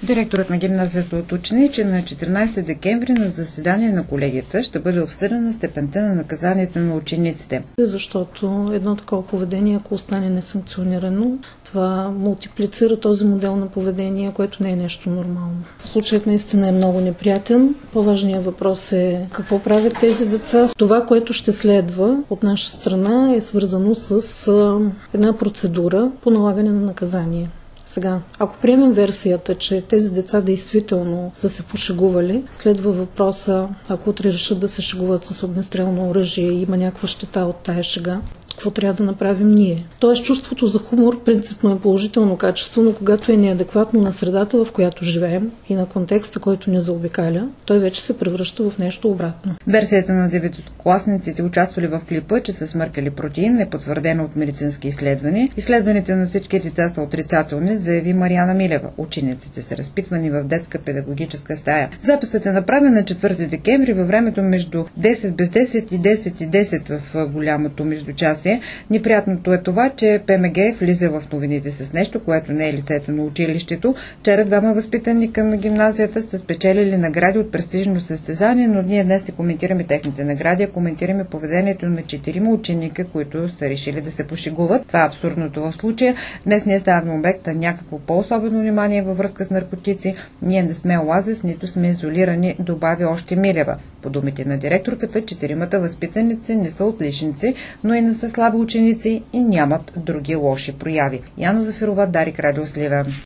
Директорът на гимназията уточни, че на 14 декември на заседание на колегията ще бъде обсъдена степента на наказанието на учениците. Защото едно такова поведение, ако остане несанкционирано, това мултиплицира този модел на поведение, което не е нещо нормално. Случаят наистина е много неприятен. По-важният въпрос е какво правят тези деца. Това, което ще следва от наша страна, е свързано с една процедура по налагане на наказание. Сега, ако приемем версията, че тези деца действително са се пошегували, следва въпроса, ако утре решат да се шегуват с огнестрелно оръжие и има някаква щета от тая шега, какво трябва да направим ние? Тоест, чувството за хумор принципно е положително качество, но когато е неадекватно на средата, в която живеем и на контекста, който ни заобикаля, той вече се превръща в нещо обратно. Версията на деветокласниците, участвали в клипа, че са смъркали протеин, е потвърдена от медицински изследвания. Изследваните на всички деца са отрицателни, заяви Мариана Милева. Учениците са разпитвани в детска педагогическа стая. Записът е направен на 4 декември във времето между 10 без 10 и 10 и 10 в голямото междучасие. Неприятното е това, че ПМГ влиза в новините с нещо, което не е лицето на училището. Вчера двама възпитаника на гимназията са спечелили награди от престижно състезание, но ние днес не коментираме техните награди, а коментираме поведението на 4 ученика, които са решили да се пошегуват. Това е абсурдното в случая. Днес ние ставаме обект на някакво по-особено внимание във връзка с наркотици. Ние не сме оазис, нито сме изолирани, добави още Милева. По думите на директорката, 4 възпитаници не са отличници, но и не са слаби ученици и нямат други лоши прояви. Яна Зафирова, Дарик, Радио Сливен.